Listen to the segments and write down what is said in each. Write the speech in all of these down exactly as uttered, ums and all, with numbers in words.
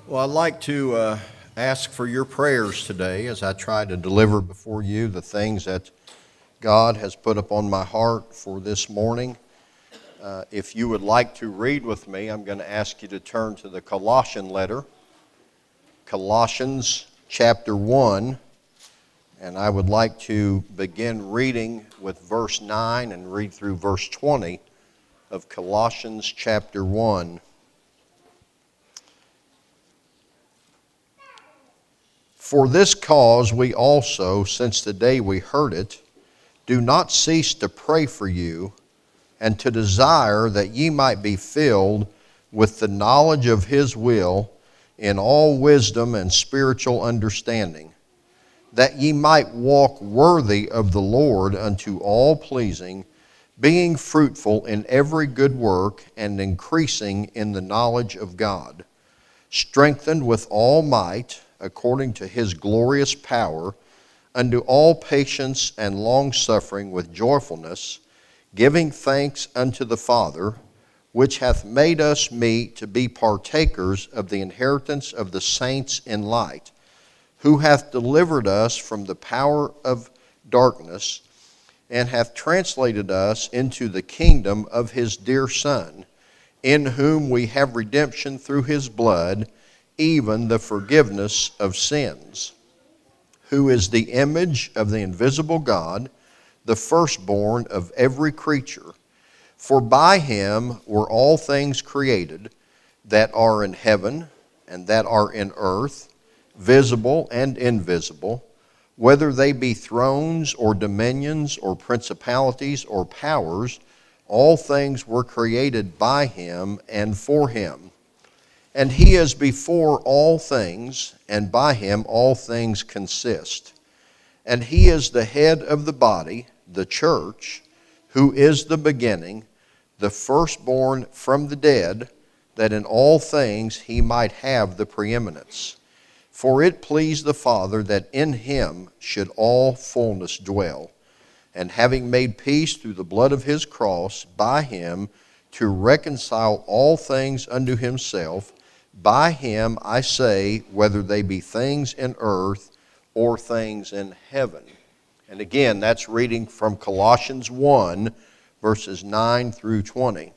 Well, I'd like to uh, ask for your prayers today as I try to deliver before you the things that God has put upon my heart for this morning. Uh, if you would like to read with me, I'm going to ask you to turn to the Colossian letter, Colossians chapter one, and I would like to begin reading with verse nine and read through verse twenty of Colossians chapter one. For this cause we also, since the day we heard it, do not cease to pray for you, and to desire that ye might be filled with the knowledge of his will in all wisdom and spiritual understanding, that ye might walk worthy of the Lord unto all pleasing, being fruitful in every good work and increasing in the knowledge of God, strengthened with all might, according to his glorious power, unto all patience and longsuffering with joyfulness, giving thanks unto the Father, which hath made us meet to be partakers of the inheritance of the saints in light, who hath delivered us from the power of darkness, and hath translated us into the kingdom of his dear Son, in whom we have redemption through his blood, even the forgiveness of sins, who is the image of the invisible God, the firstborn of every creature. For by him were all things created, that are in heaven and that are in earth, visible and invisible, whether they be thrones or dominions or principalities or powers, all things were created by him and for him. And he is before all things, and by him all things consist. And he is the head of the body, the church, who is the beginning, the firstborn from the dead, that in all things he might have the preeminence. For it pleased the Father that in him should all fullness dwell, and having made peace through the blood of his cross, by him to reconcile all things unto himself. By him, I say, whether they be things in earth or things in heaven. And again, that's reading from Colossians one, verses nine through twenty.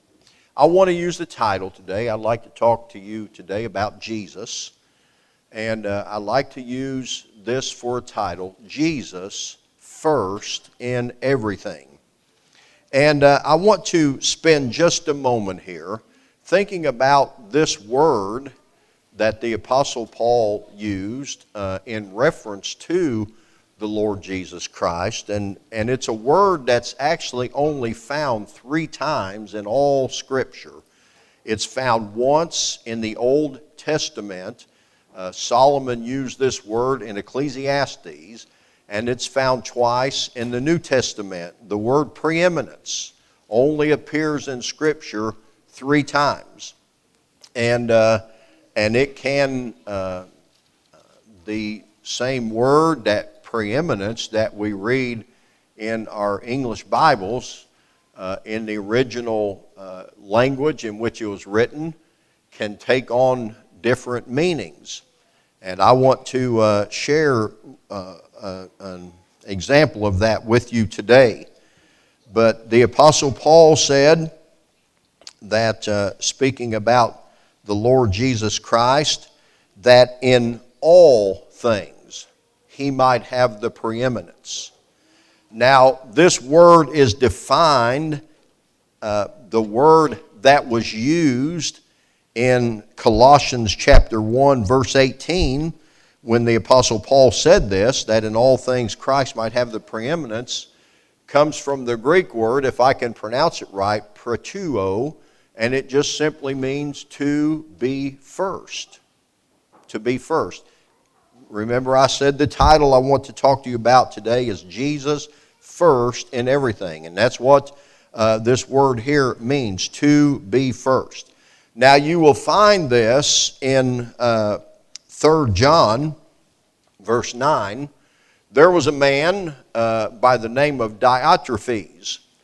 I want to use the title today. I'd like to talk to you today about Jesus. And uh, I'd like to use this for a title, Jesus First in Everything. And uh, I want to spend just a moment here thinking about this word that the Apostle Paul used uh, in reference to the Lord Jesus Christ. And, and it's a word that's actually only found three times in all Scripture. It's found once in the Old Testament. Uh, Solomon used this word in Ecclesiastes, and it's found twice in the New Testament. The word preeminence only appears in Scripture three times, and uh, and it can uh, the same word, that preeminence that we read in our English Bibles uh, in the original uh, language in which it was written, can take on different meanings. And I want to uh, share uh, uh, an example of that with you today. But the Apostle Paul said that, uh, speaking about the Lord Jesus Christ, that in all things he might have the preeminence. Now, this word is defined, uh, the word that was used in Colossians chapter one, verse eighteen, when the Apostle Paul said this, that in all things Christ might have the preeminence, comes from the Greek word, if I can pronounce it right, protuo, and it just simply means to be first. To be first. Remember, I said the title I want to talk to you about today is Jesus First in Everything. And that's what uh, this word here means, to be first. Now, you will find this in uh, Third John, verse nine. There was a man uh, by the name of Diotrephes.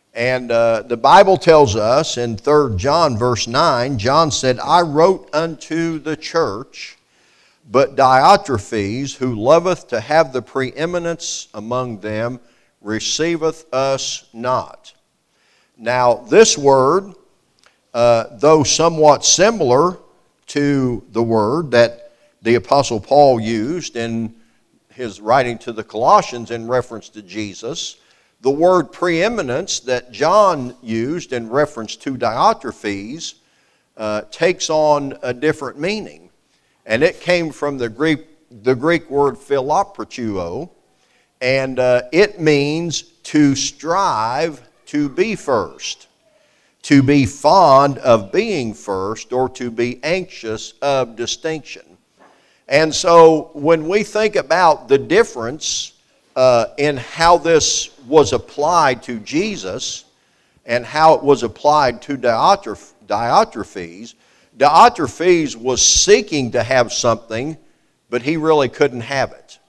And uh, the Bible tells us in Third John verse nine, John said, I wrote unto the church, but Diotrephes, who loveth to have the preeminence among them, receiveth us not. Now, this word, uh, though somewhat similar to the word that the Apostle Paul used in his writing to the Colossians in reference to Jesus, the word preeminence that John used in reference to Diotrephes uh, takes on a different meaning. And it came from the Greek, the Greek word philoprateuo, and uh, it means to strive to be first, to be fond of being first, or to be anxious of distinction. And so when we think about the difference uh, in how this was applied to Jesus and how it was applied to Diotrephes, Diotrephes, Diotrephes was seeking to have something, but he really couldn't have it.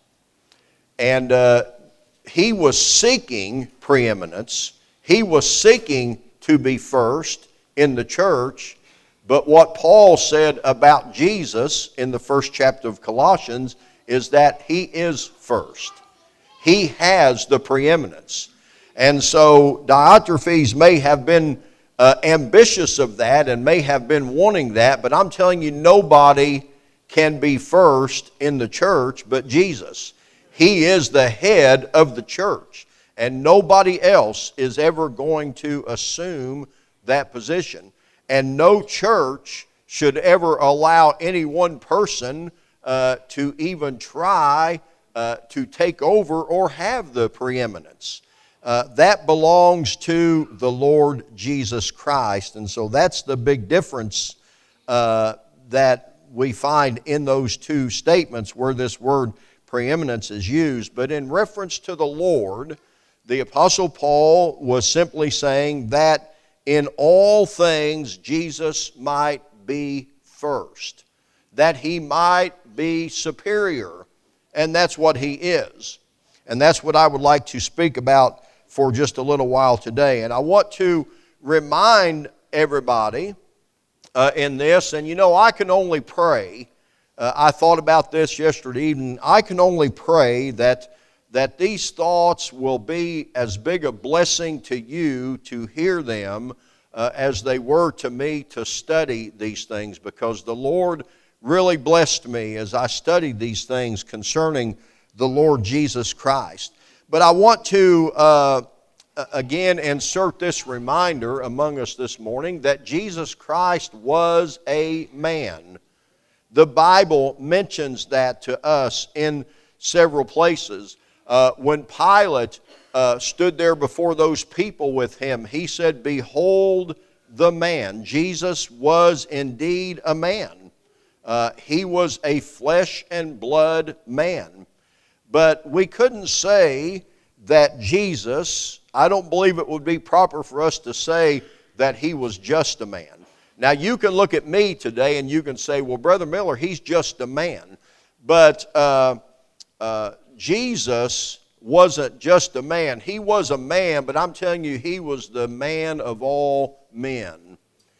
And uh, he was seeking preeminence. He was seeking to be first in the church. But what Paul said about Jesus in the first chapter of Colossians is that he is first. He has the preeminence. And so Diotrephes may have been uh, ambitious of that and may have been wanting that, but I'm telling you, nobody can be first in the church but Jesus. He is the head of the church, and nobody else is ever going to assume that position. And no church should ever allow any one person uh, to even try uh, to take over or have the preeminence. Uh, that belongs to the Lord Jesus Christ. And so that's the big difference uh, that we find in those two statements where this word preeminence is used. But in reference to the Lord, the Apostle Paul was simply saying that in all things Jesus might be first, that he might be superior, and that's what he is. And that's what I would like to speak about for just a little while today. And I want to remind everybody uh, in this, and you know, I can only pray, uh, I thought about this yesterday evening, I can only pray that that these thoughts will be as big a blessing to you to hear them uh, as they were to me to study these things, because the Lord really blessed me as I studied these things concerning the Lord Jesus Christ. But I want to uh, again insert this reminder among us this morning that Jesus Christ was a man. The Bible mentions that to us in several places. Uh, when Pilate uh, stood there before those people with him, he said, "Behold the man." Jesus was indeed a man. Uh, he was a flesh and blood man. But we couldn't say that Jesus, I don't believe it would be proper for us to say that he was just a man. Now you can look at me today and you can say, well, Brother Miller, he's just a man. But uh, uh, Jesus wasn't just a man. He was a man, but I'm telling you, he was the man of all men.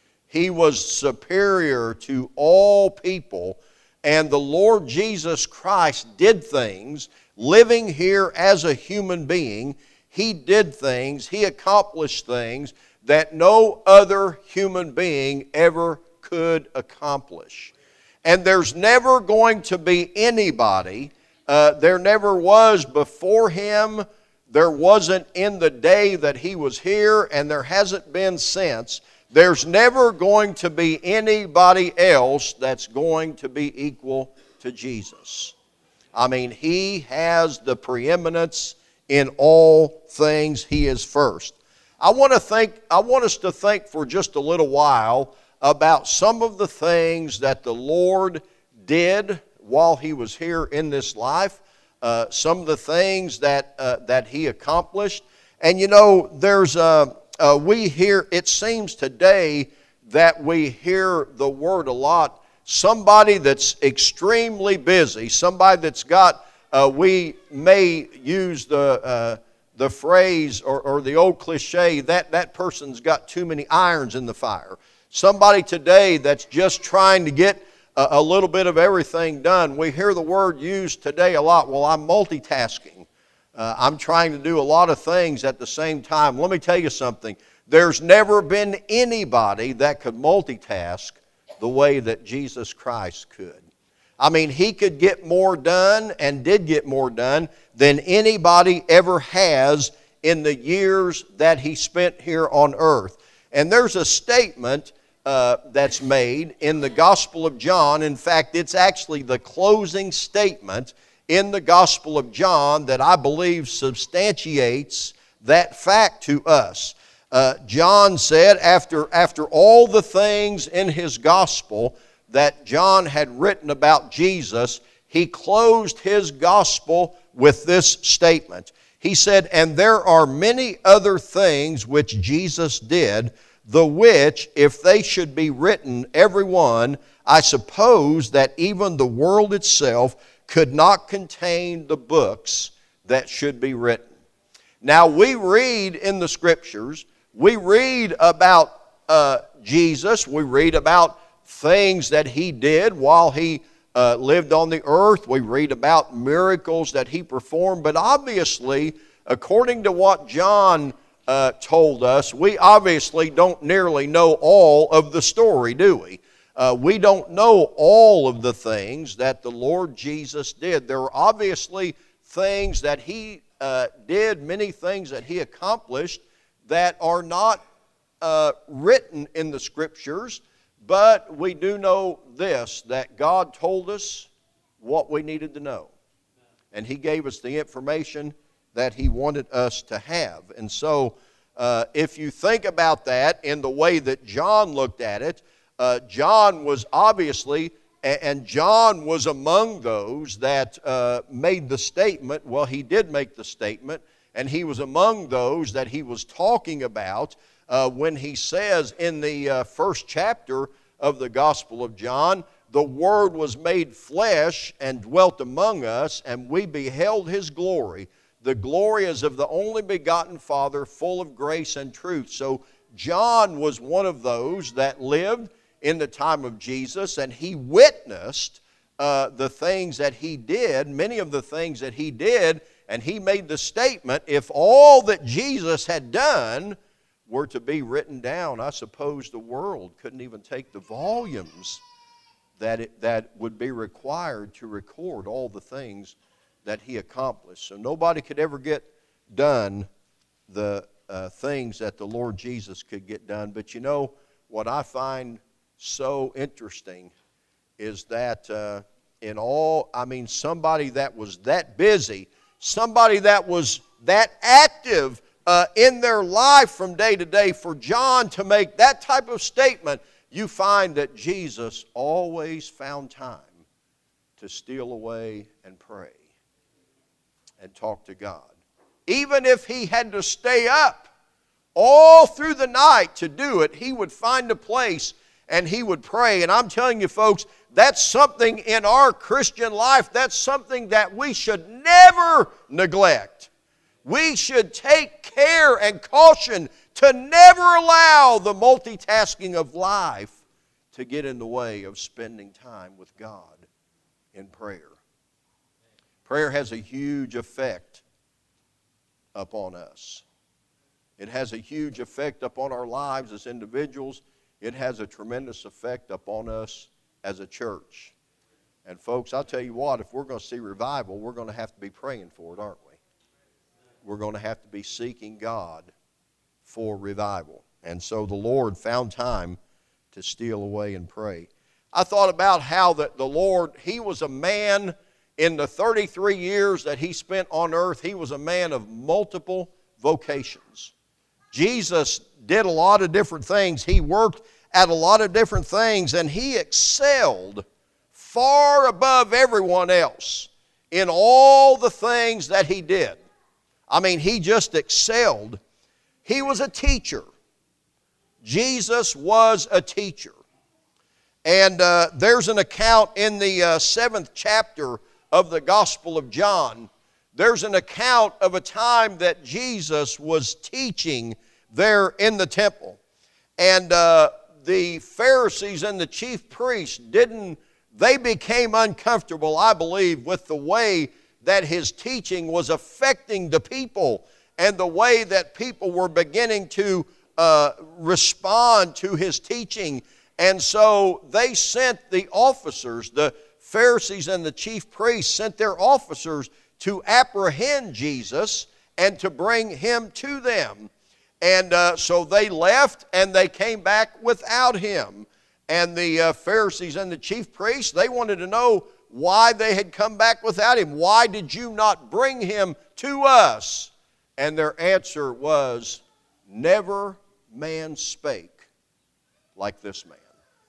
He was superior to all people, and the Lord Jesus Christ did things, living here as a human being. He did things, he accomplished things that no other human being ever could accomplish. And there's never going to be anybody, uh, there never was before him, there wasn't in the day that he was here, and there hasn't been since. There's never going to be anybody else that's going to be equal to Jesus. I mean, he has the preeminence in all things. He is first. I want to think, I want us to think for just a little while about some of the things that the Lord did while he was here in this life, uh, some of the things that uh, that he accomplished. And you know, there's a Uh, we hear, it seems today that we hear the word a lot. Somebody that's extremely busy, somebody that's got, uh, we may use the, uh, the phrase or, or the old cliche, that, that person's got too many irons in the fire. Somebody today that's just trying to get a, a little bit of everything done. We hear the word used today a lot. Well, I'm multitasking. Uh, I'm trying to do a lot of things at the same time. Let me tell you something. There's never been anybody that could multitask the way that Jesus Christ could. I mean, He could get more done and did get more done than anybody ever has in the years that He spent here on earth. And there's a statement uh, that's made in the Gospel of John. In fact, it's actually the closing statement in the Gospel of John that I believe substantiates that fact to us. Uh, John said, after, after all the things in his Gospel that John had written about Jesus, he closed his Gospel with this statement. He said, "And there are many other things which Jesus did, the which, if they should be written, every one, I suppose that even the world itself could not contain the books that should be written." Now, we read in the Scriptures, we read about uh, Jesus, we read about things that He did while He uh, lived on the earth, we read about miracles that He performed, but obviously, according to what John uh, told us, we obviously don't nearly know all of the story, do we? Uh, we don't know all of the things that the Lord Jesus did. There are obviously things that He uh, did, many things that He accomplished that are not uh, written in the Scriptures, but we do know this, that God told us what we needed to know. And He gave us the information that He wanted us to have. And so, uh, if you think about that in the way that John looked at it, Uh, John was obviously, and John was among those that uh, made the statement. Well, he did make the statement, and he was among those that he was talking about uh, when he says in the uh, first chapter of the Gospel of John, "The Word was made flesh and dwelt among us, and we beheld His glory. The glory is of the only begotten Father, full of grace and truth." So John was one of those that lived in the time of Jesus, and he witnessed uh, the things that He did, many of the things that He did, and he made the statement, if all that Jesus had done were to be written down, I suppose the world couldn't even take the volumes that, it, that would be required to record all the things that He accomplished. So nobody could ever get done the uh, things that the Lord Jesus could get done. But you know, what I find so interesting is that uh, in all, I mean, somebody that was that busy, somebody that was that active uh, in their life from day to day, for John to make that type of statement, you find that Jesus always found time to steal away and pray and talk to God. Even if he had to stay up all through the night to do it, he would find a place and he would pray. And I'm telling you folks, that's something in our Christian life, that's something that we should never neglect. We should take care and caution to never allow the multitasking of life to get in the way of spending time with God in prayer. Prayer has a huge effect upon us. It has a huge effect upon our lives as individuals. It has a tremendous effect upon us as a church. And folks, I'll tell you what, if we're going to see revival, we're going to have to be praying for it, aren't we? We're going to have to be seeking God for revival. And so the Lord found time to steal away and pray. I thought about how that the Lord, He was a man in the thirty-three years that He spent on earth, He was a man of multiple vocations. Jesus did a lot of different things. He worked at a lot of different things, and He excelled far above everyone else in all the things that He did. I mean, He just excelled. He was a teacher. Jesus was a teacher. And uh, there's an account in the uh, seventh chapter of the Gospel of John there's an account of a time that Jesus was teaching there in the temple. And uh, the Pharisees and the chief priests didn't, they became uncomfortable, I believe, with the way that his teaching was affecting the people and the way that people were beginning to uh, respond to his teaching. And so they sent the officers, the Pharisees and the chief priests sent their officers to apprehend Jesus and to bring him to them. And uh, so they left and they came back without him. And the uh, Pharisees and the chief priests, they wanted to know why they had come back without him. Why did you not bring him to us? And their answer was, never man spake like this man.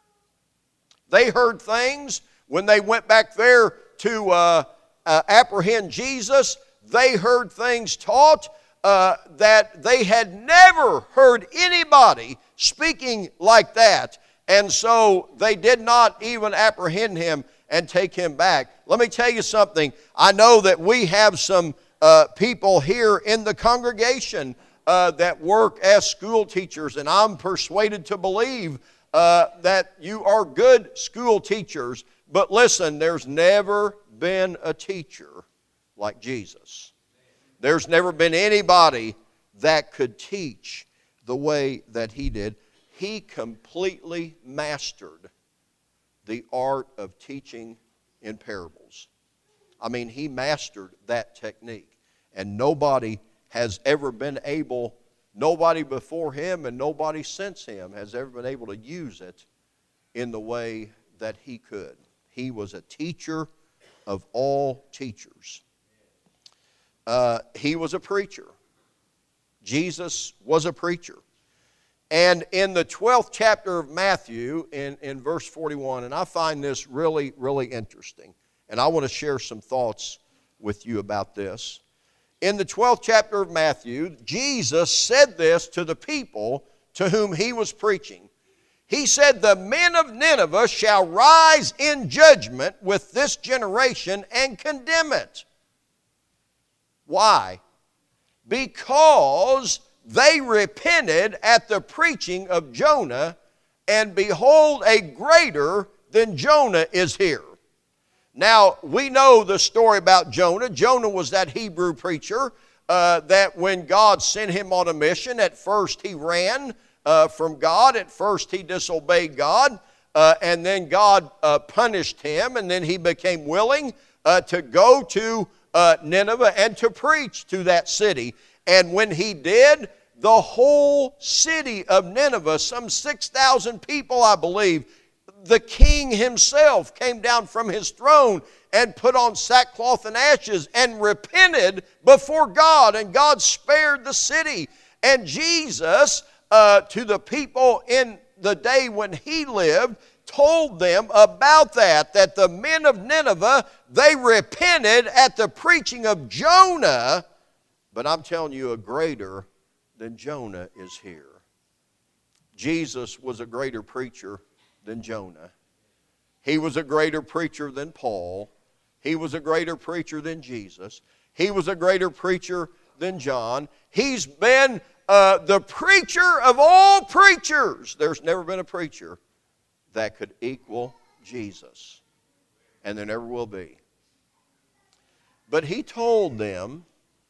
They heard things when they went back there to uh, uh, apprehend Jesus. They heard things taught uh, that they had never heard anybody speaking like that. And so they did not even apprehend him and take him back. Let me tell you something. I know that we have some uh, people here in the congregation uh, that work as school teachers, and I'm persuaded to believe uh, that you are good school teachers. But listen, there's never been a teacher like Jesus. There's never been anybody that could teach the way that he did. He completely mastered the art of teaching in parables. I mean, he mastered that technique. And nobody has ever been able, nobody before him and nobody since him has ever been able to use it in the way that he could. He was a teacher of all teachers. Uh, he was a preacher. Jesus was a preacher. And in the twelfth chapter of Matthew, in, in verse forty-one, and I find this really, really interesting, and I want to share some thoughts with you about this. In the twelfth chapter of Matthew, Jesus said this to the people to whom he was preaching. He said, the men of Nineveh shall rise in judgment with this generation and condemn it. Why? Because they repented at the preaching of Jonah, and behold, a greater than Jonah is here. Now, we know the story about Jonah. Jonah was that Hebrew preacher uh, that when God sent him on a mission, at first he ran uh, from God. At first he disobeyed God, uh, and then God uh, punished him, and then he became willing uh, to go to uh, Nineveh and to preach to that city. And when he did, the whole city of Nineveh, some six thousand people, I believe, the king himself came down from his throne and put on sackcloth and ashes and repented before God, and God spared the city. And Jesus, uh, to the people in the day when he lived, told them about that, that the men of Nineveh, they repented at the preaching of Jonah, but I'm telling you, a greater than Jonah is here. Jesus was a greater preacher than Jonah. He was a greater preacher than Paul. He was a greater preacher than Jesus. He was a greater preacher than John. He's been uh, the preacher of all preachers. There's never been a preacher that could equal Jesus, and there never will be. But he told them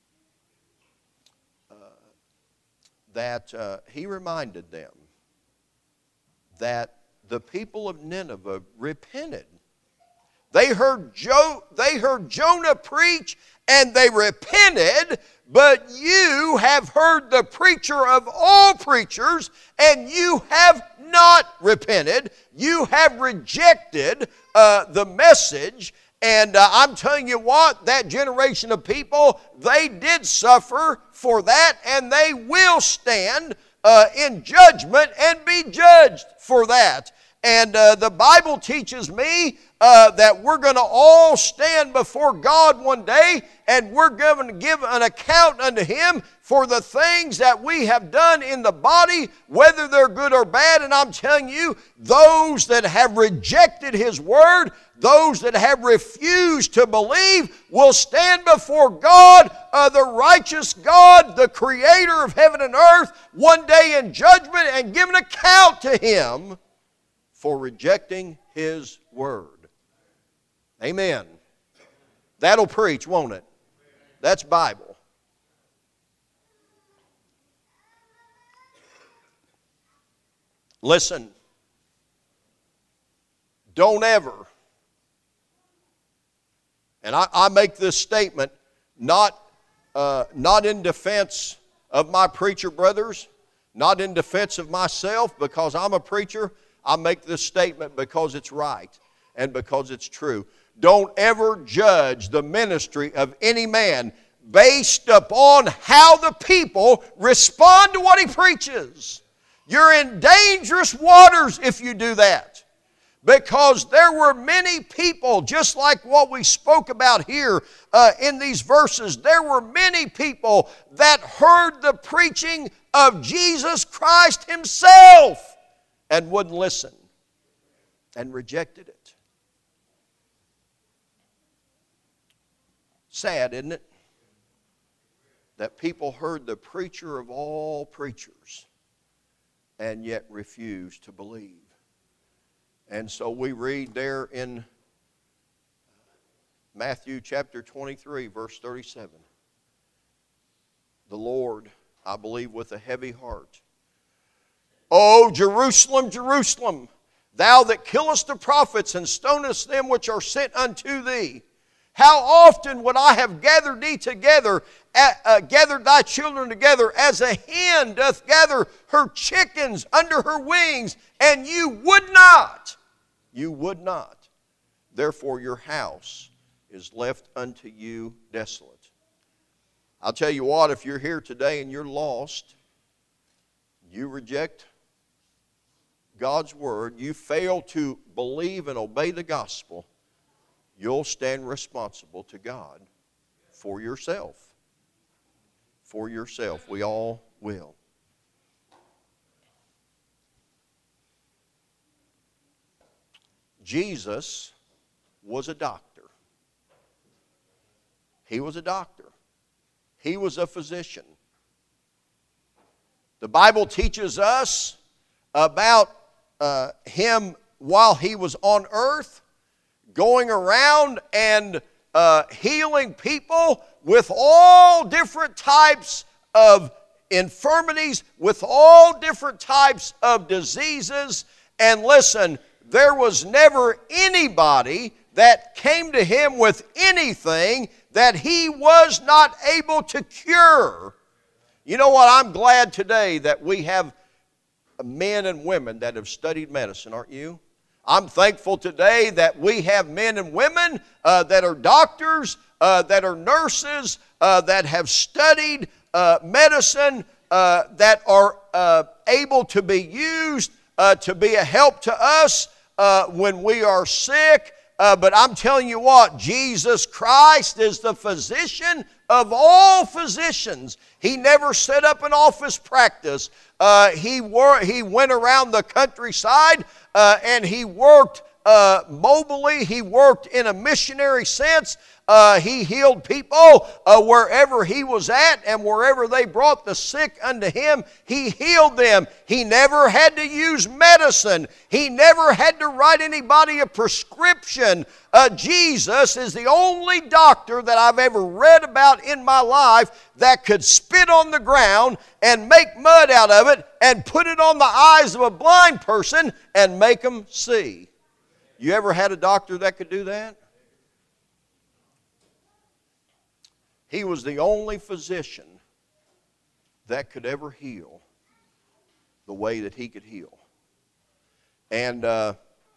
uh, that uh, he reminded them that the people of Nineveh repented. They heard, jo- they heard Jonah preach and they repented, but you have heard the preacher of all preachers and you have not repented. You have rejected uh, the message. And uh, I'm telling you what, that generation of people, they did suffer for that, and they will stand uh, in judgment and be judged for that. And uh, the Bible teaches me uh, that we're going to all stand before God one day, and we're going to give an account unto Him for the things that we have done in the body, whether they're good or bad. And I'm telling you, those that have rejected His Word, those that have refused to believe, will stand before God, uh, the righteous God, the Creator of heaven and earth, one day in judgment, and give an account to Him for rejecting His Word. Amen. That'll preach, won't it? That's Bible. Listen, don't ever, and I, I make this statement not, uh, not in defense of my preacher brothers, not in defense of myself because I'm a preacher. I make this statement because it's right and because it's true. Don't ever judge the ministry of any man based upon how the people respond to what he preaches. You're in dangerous waters if you do that. Because there were many people, just like what we spoke about here uh, in these verses, there were many people that heard the preaching of Jesus Christ Himself and wouldn't listen and rejected it. Sad, isn't it? That people heard the preacher of all preachers and yet refused to believe. And so we read there in Matthew chapter twenty-three, verse thirty-seven. The Lord, I believe with a heavy heart, O Jerusalem, Jerusalem, thou that killest the prophets and stonest them which are sent unto thee, how often would I have gathered thee together, uh, gathered thy children together, as a hen doth gather her chickens under her wings, and you would not. You would not. Therefore your house is left unto you desolate. I'll tell you what, if you're here today and you're lost, you reject God's Word, you fail to believe and obey the gospel, you'll stand responsible to God for yourself. For yourself. We all will. Jesus was a doctor. He was a doctor. He was a physician. The Bible teaches us about uh, Him while He was on earth, going around and uh, healing people with all different types of infirmities, with all different types of diseases. And listen, there was never anybody that came to Him with anything that He was not able to cure. You know what? I'm glad today that we have men and women that have studied medicine, aren't you? I'm thankful today that we have men and women uh, that are doctors, uh, that are nurses, uh, that have studied uh, medicine, uh, that are uh, able to be used uh, to be a help to us uh, when we are sick. Uh, but I'm telling you what, Jesus Christ is the physician of all physicians. He never set up an office practice. Uh, he, wor- he went around the countryside uh, and he worked uh, mobily. He worked in a missionary sense. Uh, he healed people uh, wherever he was at, and wherever they brought the sick unto him, he healed them. He never had to use medicine. He never had to write anybody a prescription. Uh, Jesus is the only doctor that I've ever read about in my life that could spit on the ground and make mud out of it and put it on the eyes of a blind person and make them see. You ever had a doctor that could do that? He was the only physician that could ever heal the way that he could heal. And, uh,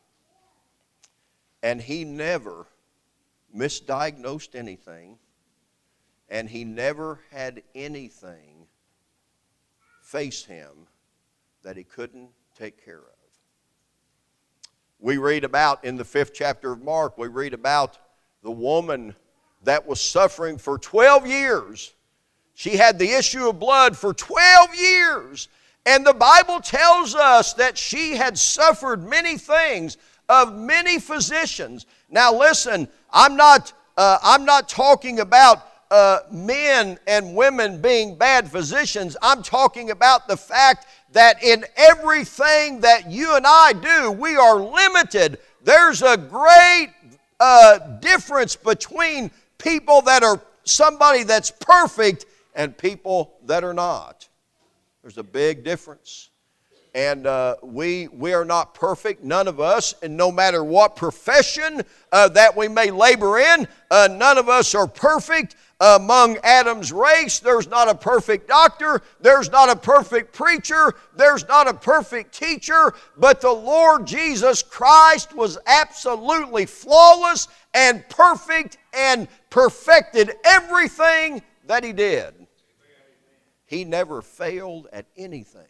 and he never misdiagnosed anything, and he never had anything face him that he couldn't take care of. We read about, in the fifth chapter of Mark, we read about the woman that was suffering for twelve years. She had the issue of blood for twelve years. And the Bible tells us that she had suffered many things of many physicians. Now listen, I'm not, uh, I'm not talking about uh, men and women being bad physicians. I'm talking about the fact that in everything that you and I do, we are limited. There's a great uh, difference between people that are somebody that's perfect and people that are not. There's a big difference. And uh, we, we are not perfect, none of us, and no matter what profession uh, that we may labor in, uh, none of us are perfect. Among Adam's race, there's not a perfect doctor, there's not a perfect preacher, there's not a perfect teacher, but the Lord Jesus Christ was absolutely flawless and perfect and perfected everything that He did. He never failed at anything.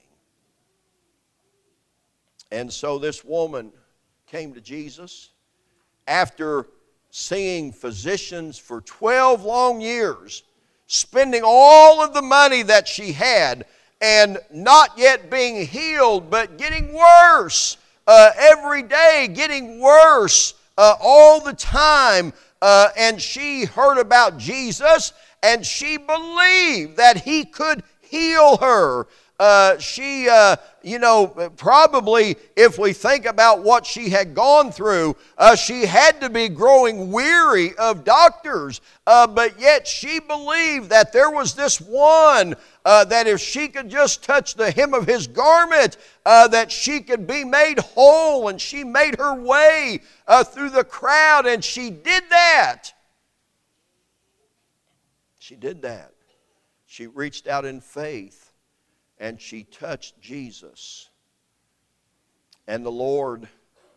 And so this woman came to Jesus after seeing physicians for twelve long years, spending all of the money that she had, and not yet being healed, but getting worse uh, every day, getting worse uh, all the time. Uh, and she heard about Jesus, and she believed that He could heal her. Uh, she, uh, you know, probably if we think about what she had gone through, uh, she had to be growing weary of doctors. Uh, but yet she believed that there was this one uh, that if she could just touch the hem of His garment, uh, that she could be made whole. And she made her way uh, through the crowd, and she did that. She did that. She reached out in faith. And she touched Jesus. And the Lord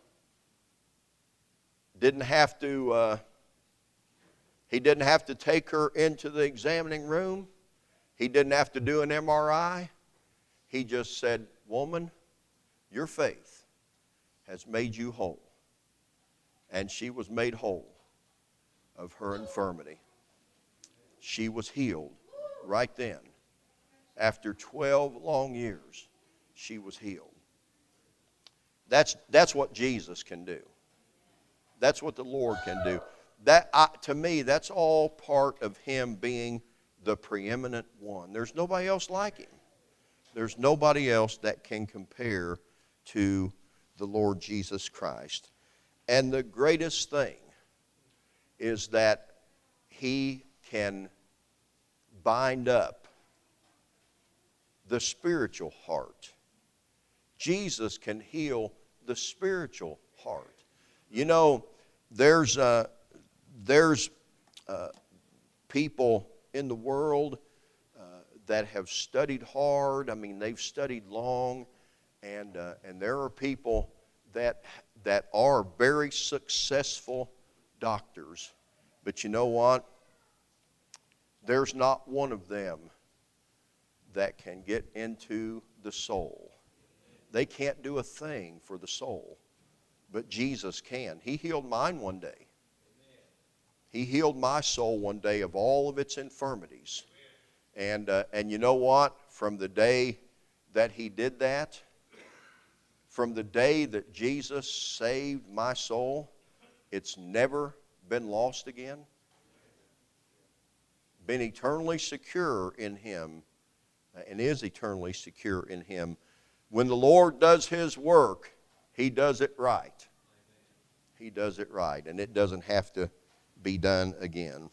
didn't have to, uh, He didn't have to take her into the examining room. He didn't have to do an M R I. He just said, "Woman, your faith has made you whole." And she was made whole of her infirmity. She was healed right then. After twelve long years, she was healed. That's, that's what Jesus can do. That's what the Lord can do. That, I, to me, that's all part of Him being the preeminent one. There's nobody else like Him. There's nobody else that can compare to the Lord Jesus Christ. And the greatest thing is that He can bind up the spiritual heart. Jesus can heal the spiritual heart. You know, there's uh, there's uh, people in the world uh, that have studied hard. I mean, they've studied long, and uh, and there are people that that are very successful doctors. But you know what? There's not one of them that can get into the soul. They can't do a thing for the soul, but Jesus can. He healed mine one day. He healed my soul one day of all of its infirmities. And, uh, and you know what? From the day that He did that, from the day that Jesus saved my soul, it's never been lost again. Been eternally secure in Him, and is eternally secure in Him. When the Lord does His work, He does it right. He does it right, and it doesn't have to be done again.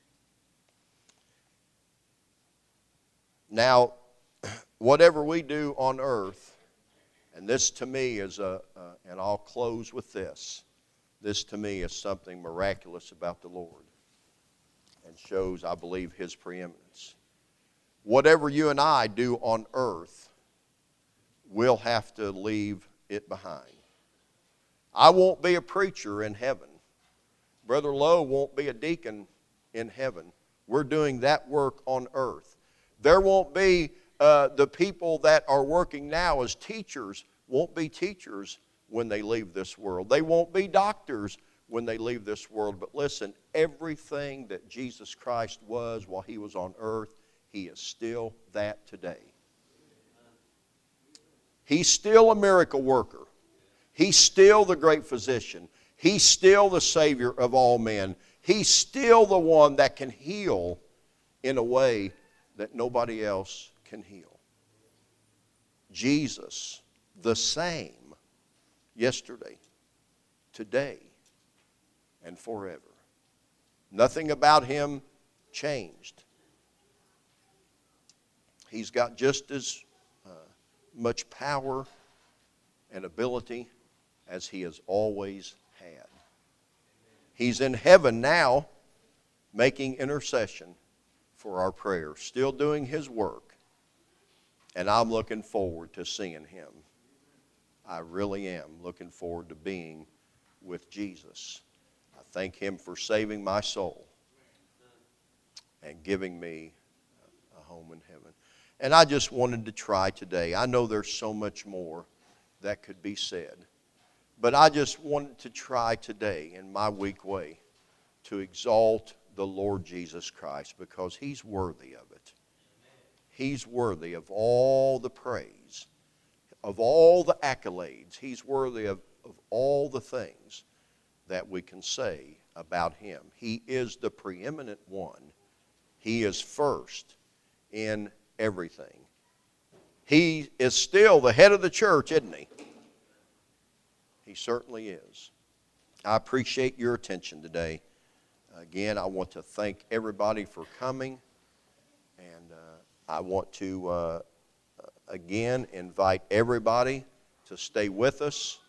Now, whatever we do on earth, and this to me is a, uh, and I'll close with this, this to me is something miraculous about the Lord, and shows, I believe, His preeminence. Whatever you and I do on earth, we'll have to leave it behind. I won't be a preacher in heaven. Brother Lowe won't be a deacon in heaven. We're doing that work on earth. There won't be uh, the people that are working now as teachers won't be teachers when they leave this world. They won't be doctors when they leave this world. But listen, everything that Jesus Christ was while he was on earth, he is still that today. He's still a miracle worker. He's still the great physician. He's still the Savior of all men. He's still the one that can heal in a way that nobody else can heal. Jesus, the same yesterday, today, and forever. Nothing about him changed. He's got just as uh, much power and ability as he has always had. He's in heaven now, making intercession for our prayers, still doing his work. And I'm looking forward to seeing him. I really am looking forward to being with Jesus. I thank him for saving my soul and giving me a home in heaven. And I just wanted to try today. I know there's so much more that could be said. But I just wanted to try today in my weak way to exalt the Lord Jesus Christ because he's worthy of it. He's worthy of all the praise, of all the accolades. He's worthy of, of all the things that we can say about him. He is the preeminent one. He is first in everything. He is still the head of the church, isn't he? He certainly is. I appreciate your attention today. Again, I want to thank everybody for coming. And uh, I want to, uh, again, invite everybody to stay with us